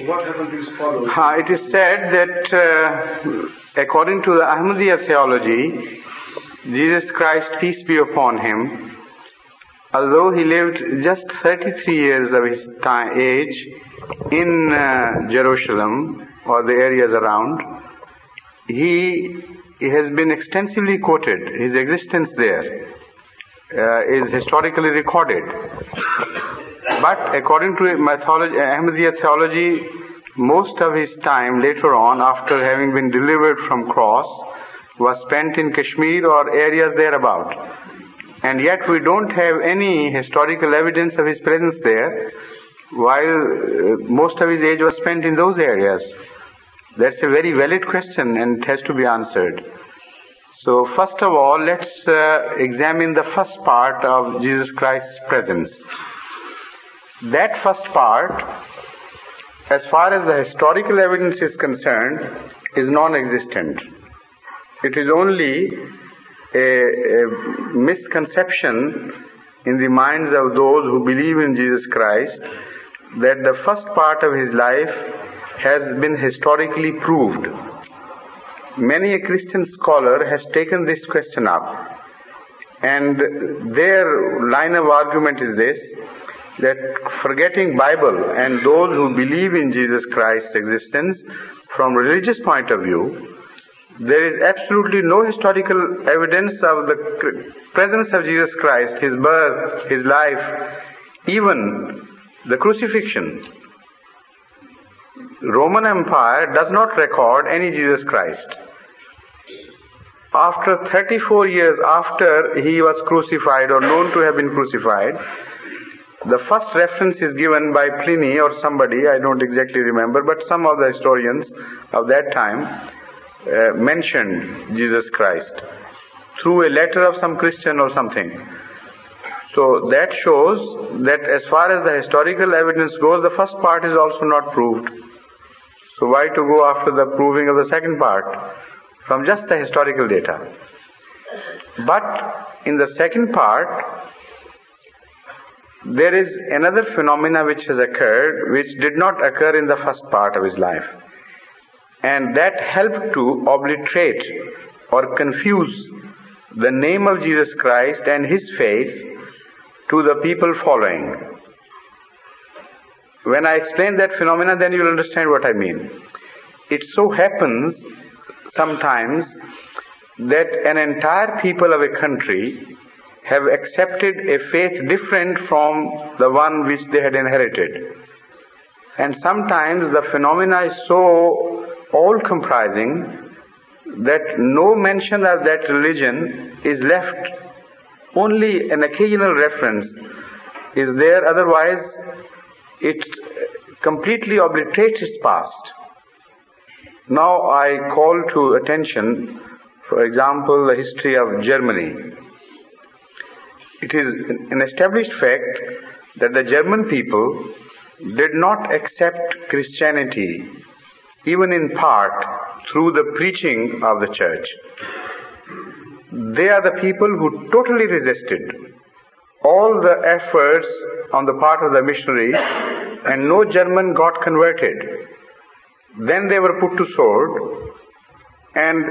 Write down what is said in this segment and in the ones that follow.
what happened to his followers? It is said that according to the Ahmadiyya theology, Jesus Christ, peace be upon him, although he lived just 33 years of his age in Jerusalem or the areas around, he has been extensively quoted. His existence there is historically recorded. But according to Ahmadiyya theology, most of his time later on, after having been delivered from cross, was spent in Kashmir or areas thereabout. And yet we don't have any historical evidence of his presence there, while most of his age was spent in those areas. That's a very valid question and it has to be answered. So first of all, let's examine the first part of Jesus Christ's presence. That first part, as far as the historical evidence is concerned, is non-existent. It is only a misconception in the minds of those who believe in Jesus Christ that the first part of his life has been historically proved. Many a Christian scholar has taken this question up, and their line of argument is this, that forgetting Bible and those who believe in Jesus Christ's existence from religious point of view, there is absolutely no historical evidence of the presence of Jesus Christ, his birth, his life, even the crucifixion. Roman Empire does not record any Jesus Christ. After 34 years after he was crucified or known to have been crucified, the first reference is given by Pliny or somebody, I don't exactly remember, but some of the historians of that time mentioned Jesus Christ through a letter of some Christian or something. So that shows that as far as the historical evidence goes, the first part is also not proved. So why to go after the proving of the second part from just the historical data? But in the second part, there is another phenomena which has occurred which did not occur in the first part of his life. And that helped to obliterate or confuse the name of Jesus Christ and his faith to the people following. When I explain that phenomena, then you'll understand what I mean. It so happens sometimes that an entire people of a country have accepted a faith different from the one which they had inherited. And sometimes the phenomena is so all-comprising that no mention of that religion is left. Only an occasional reference is there, otherwise it completely obliterates its past. Now I call to attention, for example, the history of Germany. It is an established fact that the German people did not accept Christianity, even in part, through the preaching of the church. They are the people who totally resisted all the efforts on the part of the missionary, and no German got converted. Then they were put to sword, and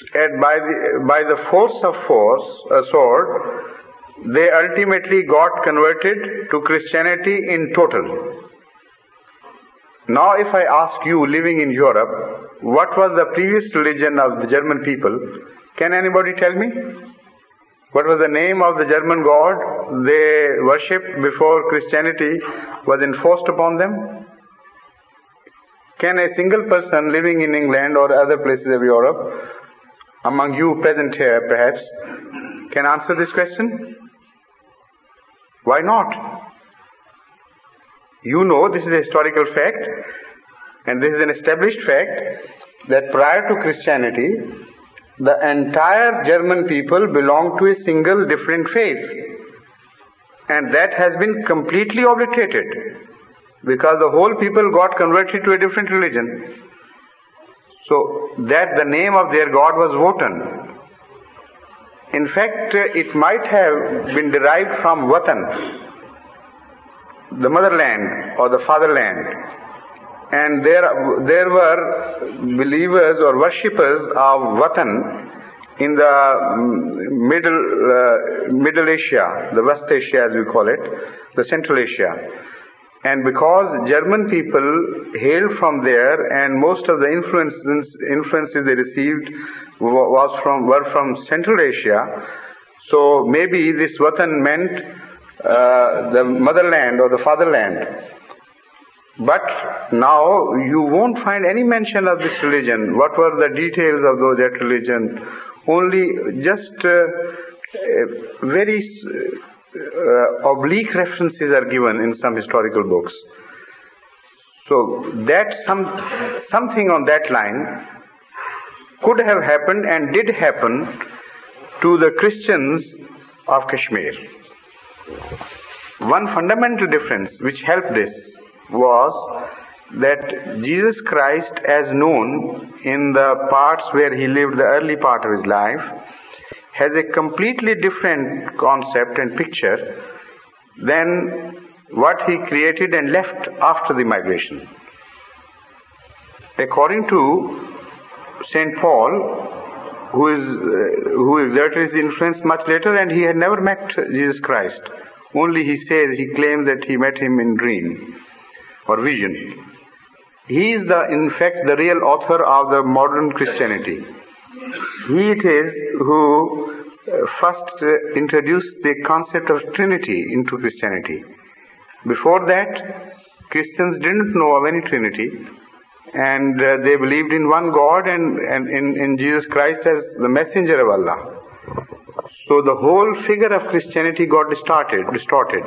by the force of sword, they ultimately got converted to Christianity in total. Now if I ask you, living in Europe, what was the previous religion of the German people, can anybody tell me? What was the name of the German god they worshipped before Christianity was enforced upon them? Can a single person living in England or other places of Europe, among you present here perhaps, can answer this question? Why not? You know, this is a historical fact, and this is an established fact, that prior to Christianity, the entire German people belonged to a single different faith. And that has been completely obliterated, because the whole people got converted to a different religion. So that the name of their god was Wotan. In fact, it might have been derived from Watan, the motherland or the fatherland. And there were believers or worshippers of Vatan in the Middle Asia, the West Asia as we call it, the Central Asia. And because German people hailed from there, and most of the influences they received were from Central Asia, so maybe this Vatan meant the motherland or the fatherland. But now you won't find any mention of this religion. What were the details of that religion? Only just very oblique references are given in some historical books. So that something on that line could have happened and did happen to the Christians of Kashmir. One fundamental difference which helped this was that Jesus Christ, as known in the parts where he lived the early part of his life, has a completely different concept and picture than what he created and left after the migration. According to St. Paul, who exerted his influence much later, and he had never met Jesus Christ. Only he claims that he met him in dream or vision. He is in fact the real author of the modern Christianity. He it is who first introduced the concept of Trinity into Christianity. Before that, Christians didn't know of any Trinity, and they believed in one God and in Jesus Christ as the messenger of Allah. So the whole figure of Christianity got distorted.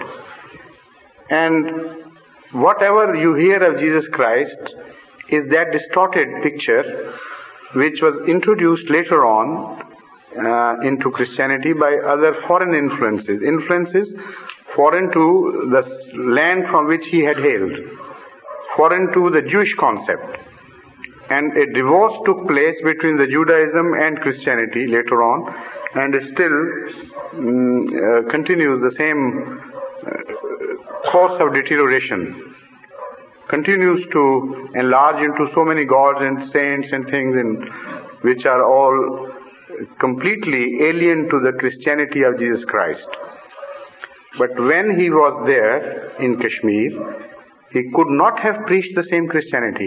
And whatever you hear of Jesus Christ is that distorted picture which was introduced later on into Christianity by other foreign influences foreign to the land from which he had hailed, foreign to the Jewish concept. And a divorce took place between the Judaism and Christianity later on, and it still continues the same course of deterioration, continues to enlarge into so many gods and saints and things which are all completely alien to the Christianity of Jesus Christ. But when he was there in Kashmir, he could not have preached the same Christianity.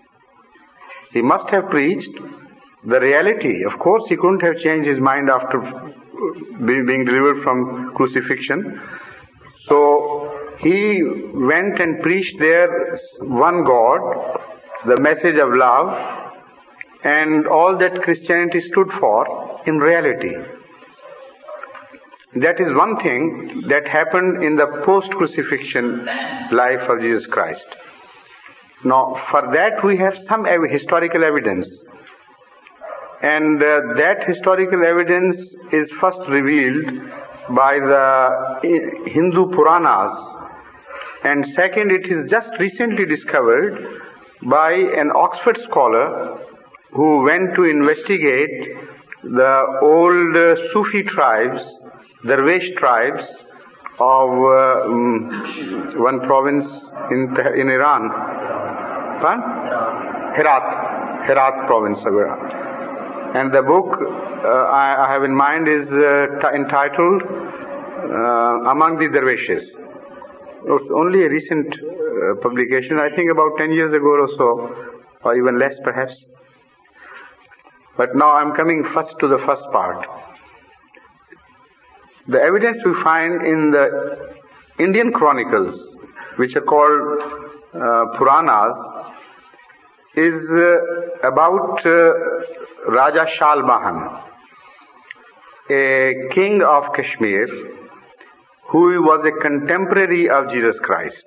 He must have preached the reality. Of course, he couldn't have changed his mind after being delivered from crucifixion. So he went and preached there one God, the message of love, and all that Christianity stood for in reality. That is one thing that happened in the post-crucifixion life of Jesus Christ. Now, for that we have some historical evidence. And that historical evidence is first revealed by the Hindu Puranas. And second, it is just recently discovered by an Oxford scholar who went to investigate the old Sufi tribes, Darwish tribes of one province in Iran. Herat province of Iran. And the book I have in mind is entitled Among the Darwishes. It's only a recent publication, I think about 10 years ago or so, or even less perhaps. But now I'm coming first to the first part. The evidence we find in the Indian chronicles, which are called Puranas, is about Raja Shalbahan, a king of Kashmir, who was a contemporary of Jesus Christ.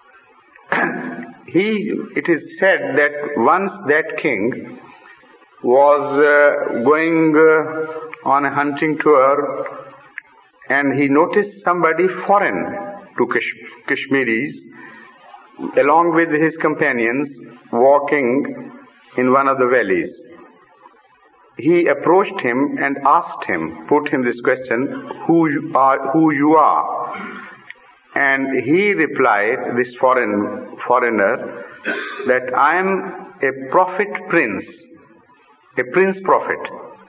It is said that once that king was going on a hunting tour, and he noticed somebody foreign to Kashmiris, along with his companions, walking in one of the valleys. He approached him and asked him, put him this question, who you are. And he replied, this foreigner, that I am a prophet prince, a prince prophet.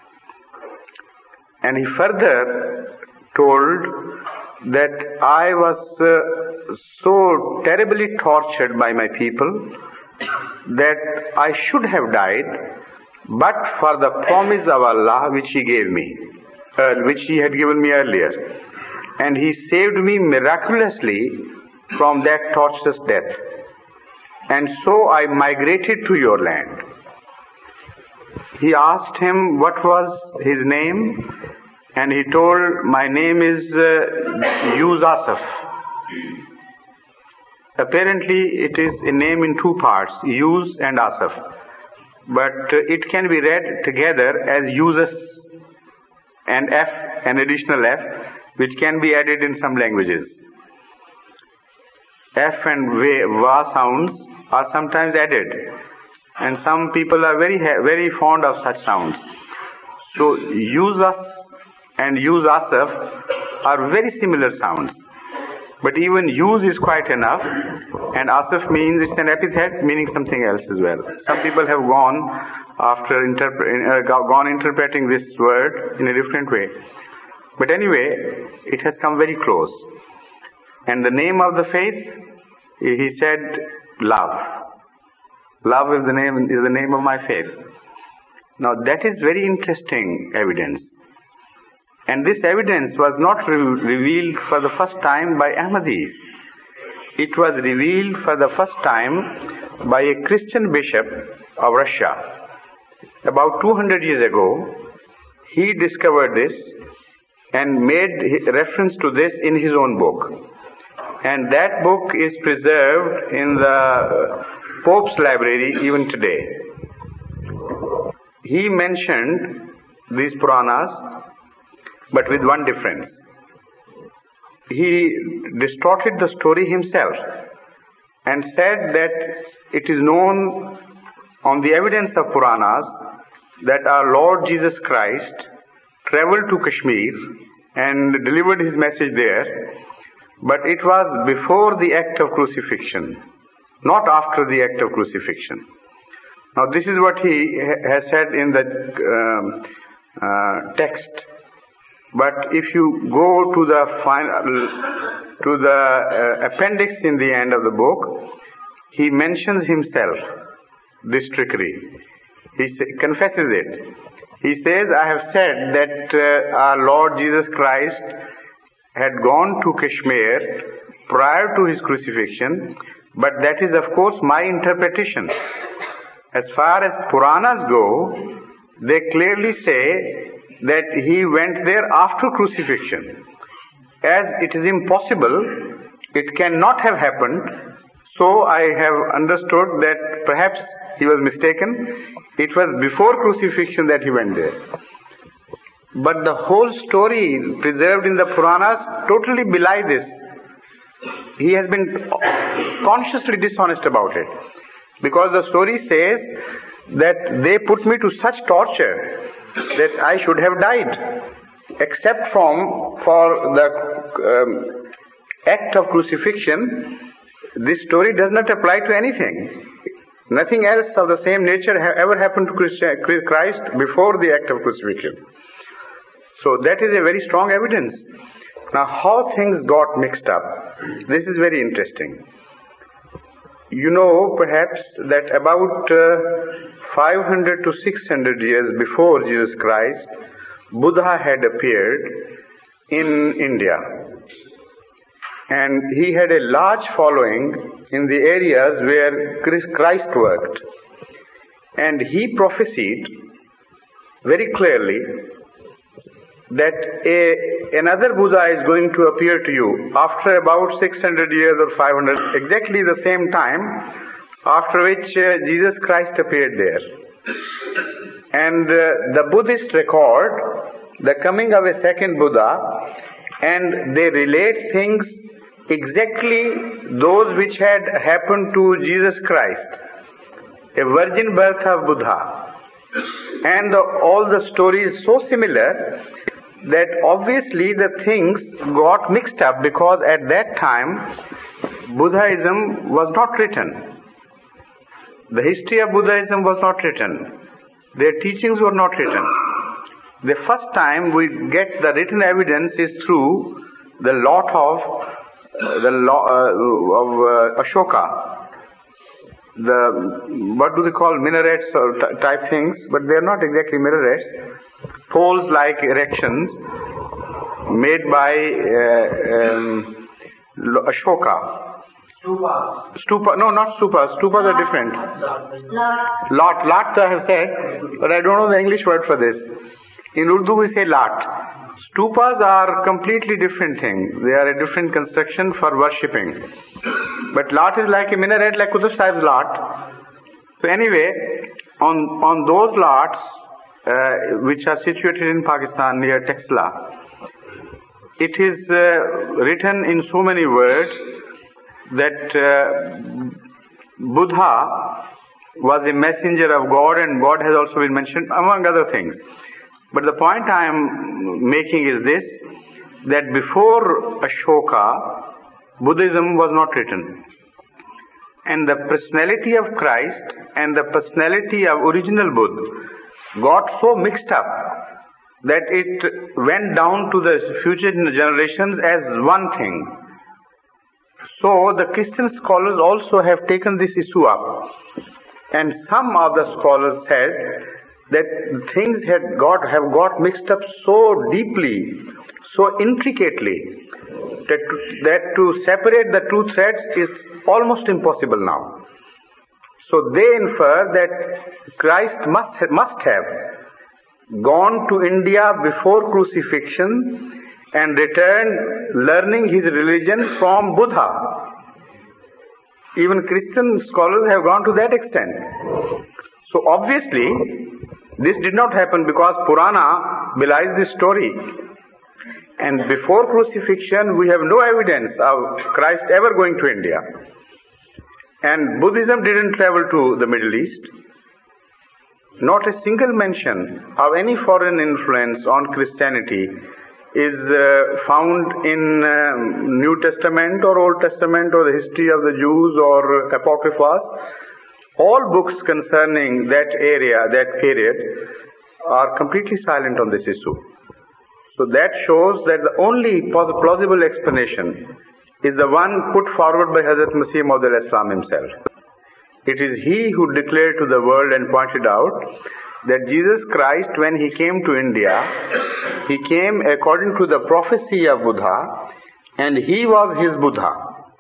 And he further told that I was so terribly tortured by my people that I should have died, but for the promise of Allah which He gave me, which He had given me earlier. And He saved me miraculously from that torturous death. And so I migrated to your land. He asked him what was his name, and he told, my name is Yusasaf. Apparently it is a name in two parts, Yus and Asaf. But it can be read together as Yusas and F, an additional F, which can be added in some languages. F and Va sounds are sometimes added, and some people are very fond of such sounds. So Yusas and Yusasaf are very similar sounds. But even Yus is quite enough, and Asaf means it's an epithet meaning something else as well. Some people have gone interpreting this word in a different way. But anyway, it has come very close. And the name of the faith, he said, love. Love is the name of my faith. Now that is very interesting evidence. And this evidence was not revealed for the first time by Ahmadis. It was revealed for the first time by a Christian bishop of Russia. About 200 years ago, he discovered this and made reference to this in his own book. And that book is preserved in the Pope's library even today. He mentioned these Puranas, but with one difference. He distorted the story himself and said that it is known on the evidence of Puranas that our Lord Jesus Christ traveled to Kashmir and delivered his message there, but it was before the act of crucifixion, not after the act of crucifixion. Now this is what he has said in the text. But if you go to the appendix in the end of the book, he mentions himself this trickery. He confesses it. He says, I have said that our Lord Jesus Christ had gone to Kashmir prior to his crucifixion, but that is of course my interpretation. As far as Puranas go, they clearly say that he went there after crucifixion. As it is impossible, it cannot have happened, so I have understood that perhaps he was mistaken. It was before crucifixion that he went there. But the whole story preserved in the Puranas totally belie this. He has been consciously dishonest about it. Because the story says that they put me to such torture that I should have died, except for the act of crucifixion. This story does not apply to anything. Nothing else of the same nature ever happened to Christ before the act of crucifixion. So that is a very strong evidence. Now how things got mixed up, this is very interesting. You know perhaps that about 500 to 600 years before Jesus Christ, Buddha had appeared in India. And he had a large following in the areas where Christ worked. And he prophesied very clearly that another Buddha is going to appear to you after about 600 years or 500, exactly the same time after which Jesus Christ appeared there. And the Buddhists record the coming of a second Buddha, and they relate things exactly those which had happened to Jesus Christ, a virgin birth of Buddha. And all the stories so similar that obviously the things got mixed up because at that time Buddhism was not written. The history of Buddhism was not written. Their teachings were not written. The first time we get the written evidence is through the lot of Ashoka. What do they call, minarets or type things, but they are not exactly minarets. Poles-like erections made by Ashoka. Stupa. No, not stupas. Stupas are different. Lot I have said, but I don't know the English word for this. In Urdu we say lat. Stupas are completely different thing. They are a different construction for worshipping. But lat is like a minaret, like Qutb Sahib's lat. So anyway, on those lats, which are situated in Pakistan near Texla, it is written in so many words that Buddha was a messenger of God, and God has also been mentioned among other things. But the point I am making is this, that before Ashoka, Buddhism was not written. And the personality of Christ and the personality of original Buddha got so mixed up that it went down to the future generations as one thing. So the Christian scholars also have taken this issue up. And some of the scholars said that things have got mixed up so deeply, so intricately, that to separate the two threads is almost impossible now. So they infer that Christ must have gone to India before crucifixion and returned learning his religion from Buddha. Even Christian scholars have gone to that extent. So obviously, this did not happen because Purana belies this story. And before crucifixion, we have no evidence of Christ ever going to India. And Buddhism didn't travel to the Middle East. Not a single mention of any foreign influence on Christianity is found in New Testament or Old Testament or the history of the Jews or Apocryphas. All books concerning that area, that period, are completely silent on this issue. So that shows that the only plausible explanation is the one put forward by Hazrat Masih Maud al-Islam himself. It is he who declared to the world and pointed out that Jesus Christ, when he came to India, he came according to the prophecy of Buddha, and he was his Buddha.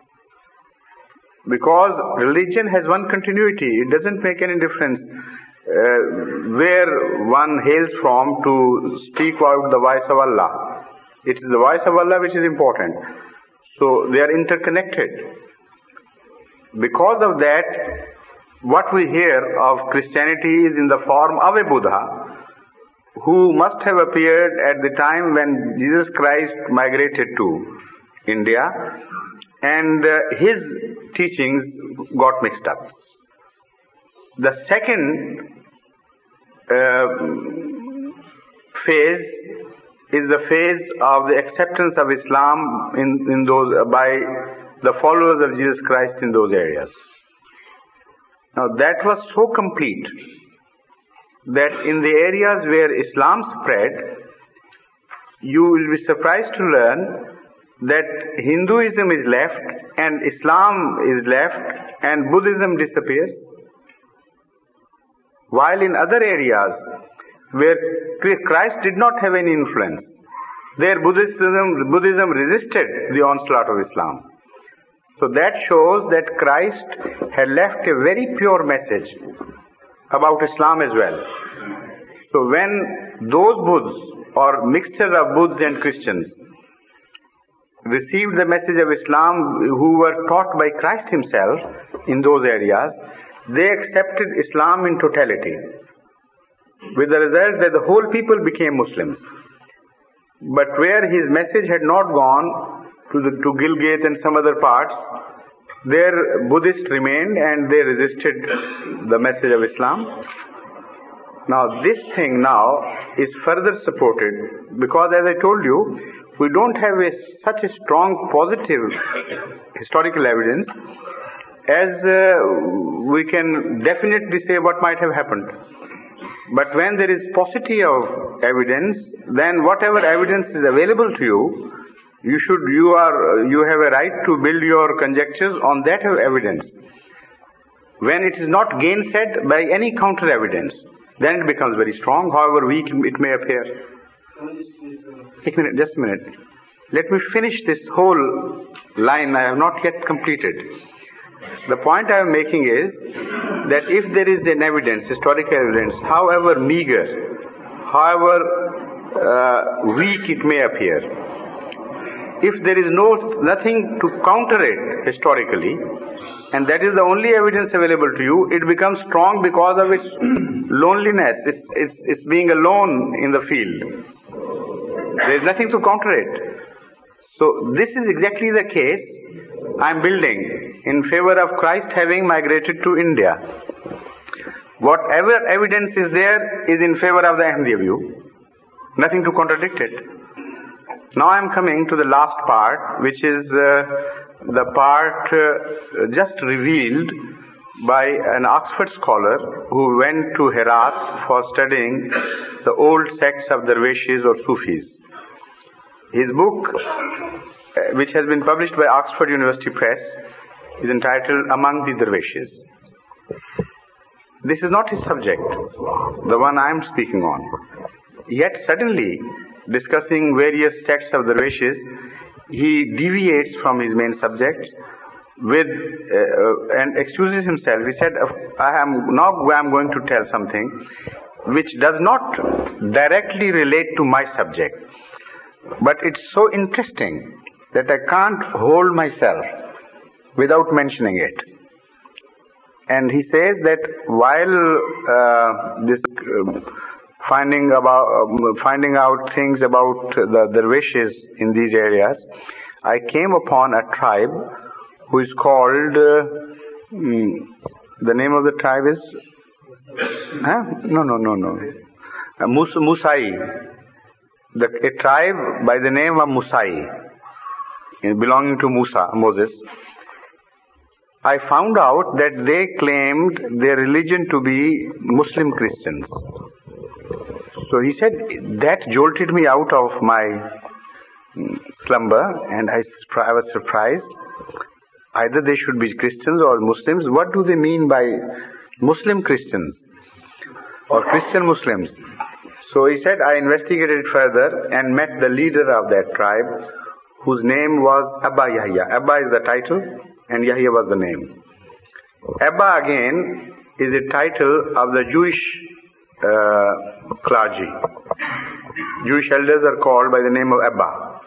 Because religion has one continuity, it doesn't make any difference where one hails from to speak out the voice of Allah. It is the voice of Allah which is important. So they are interconnected. Because of that, what we hear of Christianity is in the form of a Buddha who must have appeared at the time when Jesus Christ migrated to India, and his teachings got mixed up. The second phase is the phase of the acceptance of Islam in those by the followers of Jesus Christ in those areas. Now that was so complete that in the areas where Islam spread, you will be surprised to learn that Hinduism is left and Islam is left and Buddhism disappears. While in other areas where Christ did not have any influence, there Buddhism resisted the onslaught of Islam. So that shows that Christ had left a very pure message about Islam as well. So when those Buddhas or mixture of Buddhas and Christians received the message of Islam, who were taught by Christ himself in those areas, they accepted Islam in totality, with the result that the whole people became Muslims. But where his message had not gone to Gilgit and some other parts, there Buddhists remained and they resisted the message of Islam. Now this thing now is further supported because, as I told you, we don't have such a strong positive historical evidence as we can definitely say what might have happened. But when there is paucity of evidence, then whatever evidence is available to you, you have a right to build your conjectures on that evidence. When it is not gainsaid by any counter evidence, then it becomes very strong, however weak it may appear. Just a minute. Let me finish this whole line I have not yet completed. The point I am making is that if there is an evidence, historical evidence, however meager, however weak it may appear, if there is nothing to counter it historically, and that is the only evidence available to you, it becomes strong because of its loneliness. It's being alone in the field. There is nothing to counter it. So this is exactly the case I am building in favor of Christ having migrated to India. Whatever evidence is there is in favor of the Ahmadiyya view. Nothing to contradict it. Now I am coming to the last part, which is the part just revealed by an Oxford scholar who went to Herat for studying the old sects of Darweshis or Sufis. His book, which has been published by Oxford University Press, is entitled Among the Darweshis. This is not his subject, the one I am speaking on. Yet suddenly, discussing various sects of Darweshis, he deviates from his main subject and excuses himself. He said, I am going to tell something which does not directly relate to my subject, but it's so interesting that I can't hold myself without mentioning it. And he says that while finding out things about the Darweshis in these areas, I came upon a tribe who is called, the name of the tribe is? Musai. A tribe by the name of Musai, belonging to Moses. I found out that they claimed their religion to be Muslim Christians. So he said, that jolted me out of my slumber, and I was surprised. Either they should be Christians or Muslims. What do they mean by Muslim Christians or Christian Muslims? So he said, I investigated further and met the leader of that tribe, whose name was Abba Yahya. Abba is the title and Yahya was the name. Abba again is a title of the Jewish clergy. Jewish elders are called by the name of Abba.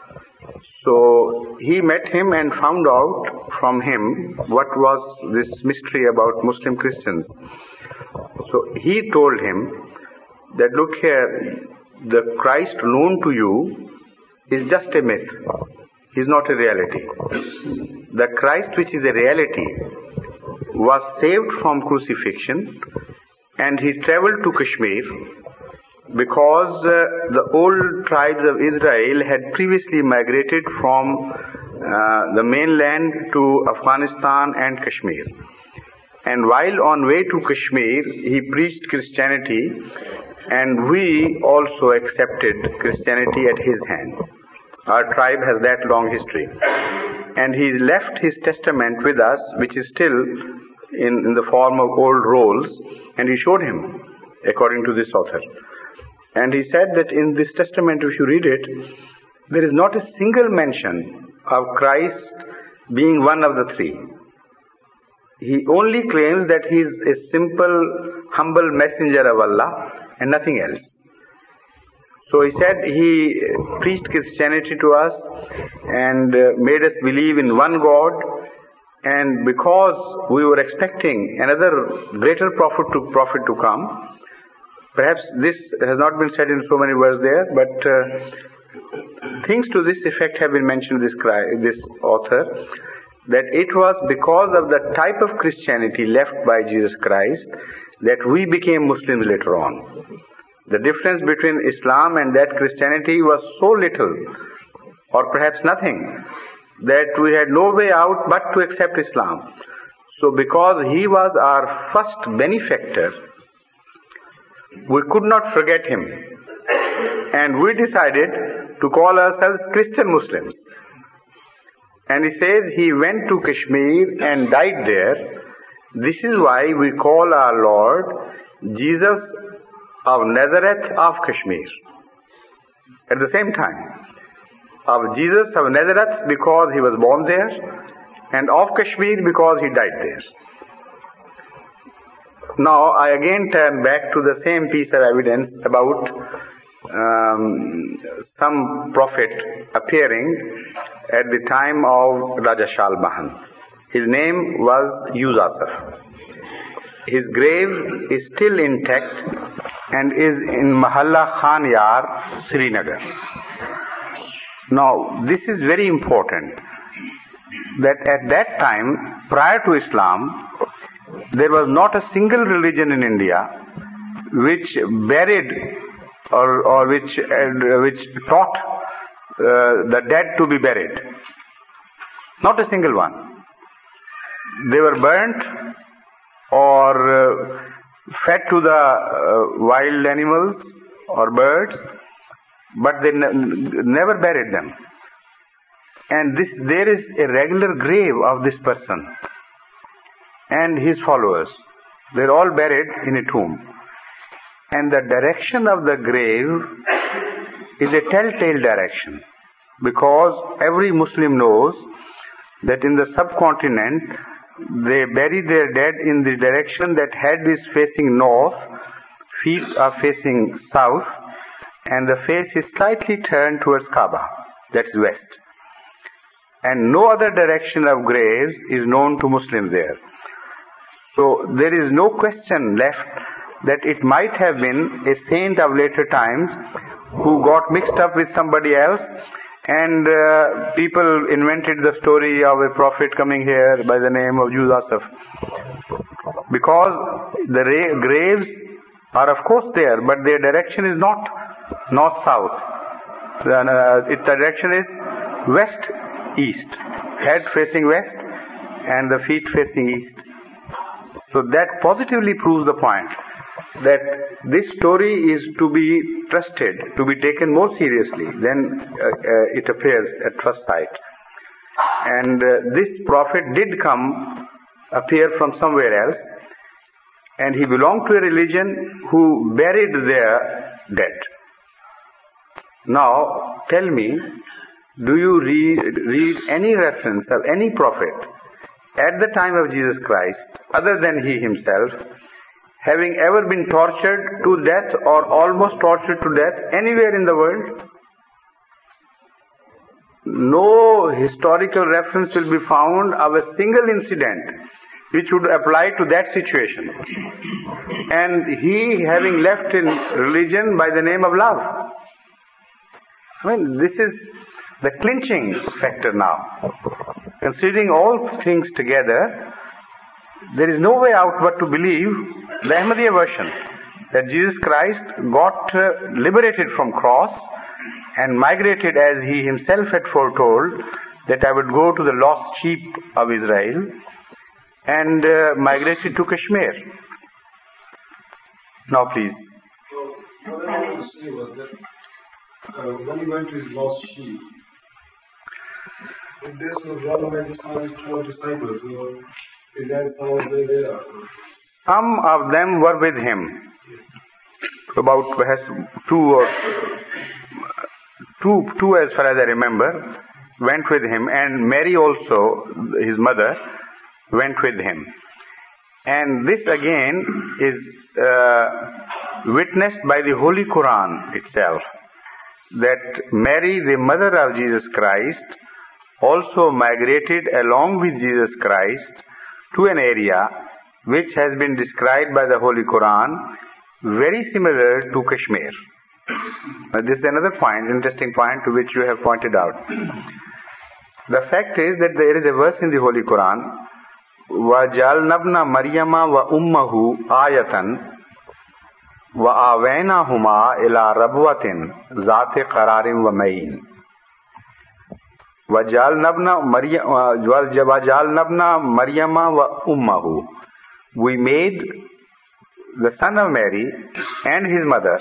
So he met him and found out from him what was this mystery about Muslim Christians. So he told him that, look here, the Christ known to you is just a myth. He is not a reality. The Christ which is a reality was saved from crucifixion, and he traveled to Kashmir because the old tribes of Israel had previously migrated from the mainland to Afghanistan and Kashmir. And while on way to Kashmir, he preached Christianity, and we also accepted Christianity at his hand. Our tribe has that long history. And he left his testament with us, which is still in the form of old rolls, and he showed him, according to this author. And he said that in this testament, if you read it, there is not a single mention of Christ being one of the three. He only claims that he is a simple, humble messenger of Allah and nothing else. So he said he preached Christianity to us and made us believe in one God, and because we were expecting another greater prophet to come, perhaps this has not been said in so many words there, but things to this effect have been mentioned in this author. that it was because of the type of Christianity left by Jesus Christ that we became Muslims later on. The difference between Islam and that Christianity was so little, or perhaps nothing, that we had no way out but to accept Islam. So because he was our first benefactor, we could not forget him. And we decided to call ourselves Christian Muslims. And he says he went to Kashmir and died there. This is why we call our Lord Jesus of Nazareth of Kashmir. At the same time, of Jesus of Nazareth because he was born there, and of Kashmir because he died there. Now I again turn back to the same piece of evidence about some prophet appearing at the time of Raja Shalmahan. His name was Yusuf. His grave is still intact and is in Mahalla Khan Yar, Srinagar. Now, this is very important, that at that time, prior to Islam, there was not a single religion in India which buried or which taught the dead to be buried. Not a single one. They were burnt or fed to the wild animals or birds, but they never buried them. And there is a regular grave of this person and his followers. They are all buried in a tomb. And the direction of the grave is a telltale direction, because every Muslim knows that in the subcontinent they bury their dead in the direction that head is facing north, feet are facing south, and the face is slightly turned towards Kaaba, that's west. And no other direction of graves is known to Muslims there. So there is no question left that it might have been a saint of later times who got mixed up with somebody else, and people invented the story of a prophet coming here by the name of Yusuf. Because the graves are of course there, but their direction is not north-south. The direction is west-east. Head facing west and the feet facing east. So that positively proves the point that this story is to be trusted, to be taken more seriously than it appears at first sight. And this prophet did appear from somewhere else, and he belonged to a religion who buried their dead. Now, tell me, do you read any reference of any prophet at the time of Jesus Christ, other than he himself, having ever been tortured to death or almost tortured to death anywhere in the world? No historical reference will be found of a single incident which would apply to that situation. And he having left in religion by the name of love. I mean, this is the clinching factor now. Considering all things together, there is no way out but to believe the Ahmadiyya version, that Jesus Christ got liberated from cross and migrated, as he himself had foretold, that I would go to the lost sheep of Israel, and migrated to Kashmir. Now please. So, what I wanted to say was that when he went to his lost sheep, if this was run by his 12 disciples, is that how they are? Some of them were with him. About perhaps two as far as I remember, went with him, and Mary also, his mother, went with him. And this again is witnessed by the Holy Quran itself, that Mary, the mother of Jesus Christ, also migrated along with Jesus Christ to an area which has been described by the Holy Quran very similar to Kashmir. This is another point, interesting point to which you have pointed out. The fact is that there is a verse in the Holy Quran, وَجَعَلْنَا ابْنَ مَرْيَمَ وَأُمَّهُ آيَةً وَآوَيْنَاهُمَا إِلَى رَبْوَةٍ ذَاتِ قَرَارٍ وَمَعِينٍ. وَجَعَلْنَا ابْنَ مَرْيَمَ وَأُمَّهُ. We made the son of Mary and his mother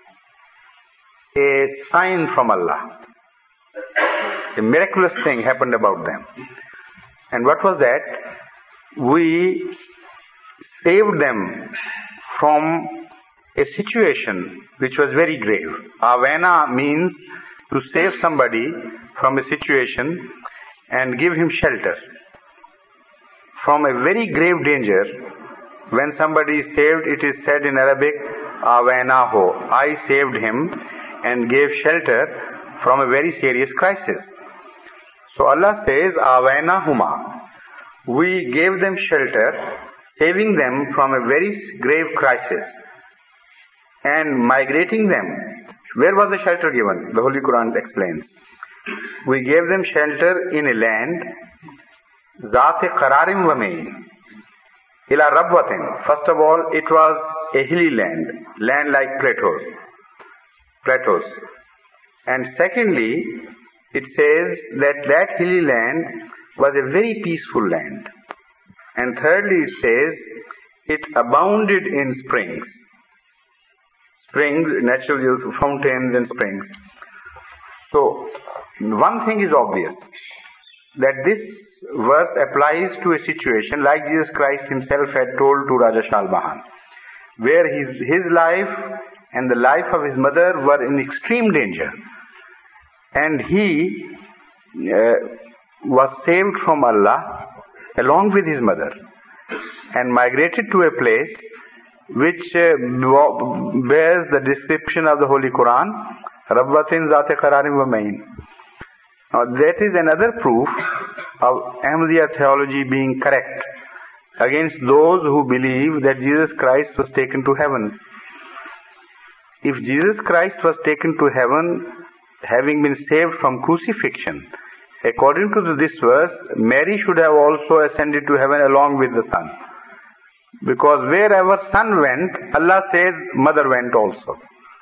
a sign from Allah. A miraculous thing happened about them. And what was that? We saved them from a situation which was very grave. Avena means to save somebody from a situation and give him shelter from a very grave danger. When somebody is saved, it is said in Arabic, Avenaho, I saved him and gave shelter from a very serious crisis. So Allah says, Avenahuma, we gave them shelter, saving them from a very grave crisis and migrating them. Where was the shelter given? The Holy Quran explains. We gave them shelter in a land, Zate Qararim Wamein, Ila Rabwatin. First of all, it was a hilly land like plateaus. And secondly, it says that hilly land was a very peaceful land. And thirdly, it says it abounded in springs, natural fountains and springs. So, one thing is obvious, that this verse applies to a situation like Jesus Christ himself had told to Raja Shalmahan, where his life and the life of his mother were in extreme danger. And he was saved from Allah along with his mother and migrated to a place which bears the description of the Holy Quran, Rabbatin Zate Qararim wa Main. Now that is another proof of Ahmadiyya theology being correct against those who believe that Jesus Christ was taken to heaven. If Jesus Christ was taken to heaven, having been saved from crucifixion, according to this verse, Mary should have also ascended to heaven along with the Son. Because wherever Son went, Allah says Mother went also.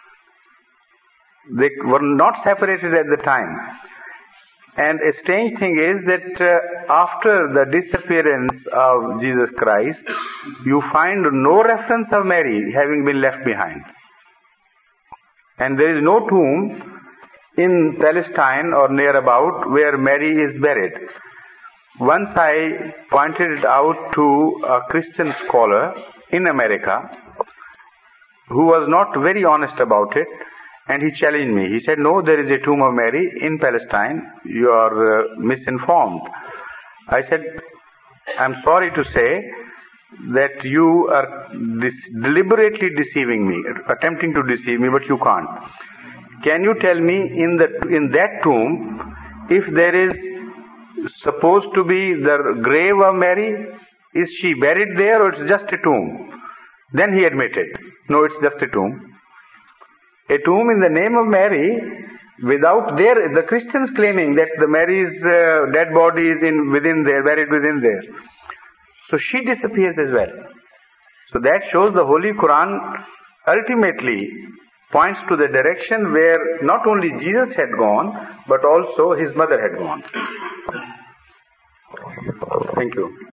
They were not separated at the time. And a strange thing is that after the disappearance of Jesus Christ, you find no reference of Mary having been left behind. And there is no tomb in Palestine or near about where Mary is buried. Once I pointed it out to a Christian scholar in America who was not very honest about it, and he challenged me. He said, no, there is a tomb of Mary in Palestine. You are misinformed. I said, I'm sorry to say that you are deliberately deceiving me, attempting to deceive me, but you can't. Can you tell me in that tomb if there is supposed to be the grave of Mary? Is she buried there or it's just a tomb? Then he admitted, no, it's just a tomb. A tomb in the name of Mary, without the Christians claiming that the Mary's dead body is within there, buried within there. So she disappears as well. So that shows the Holy Quran ultimately points to the direction where not only Jesus had gone, but also his mother had gone. Thank you.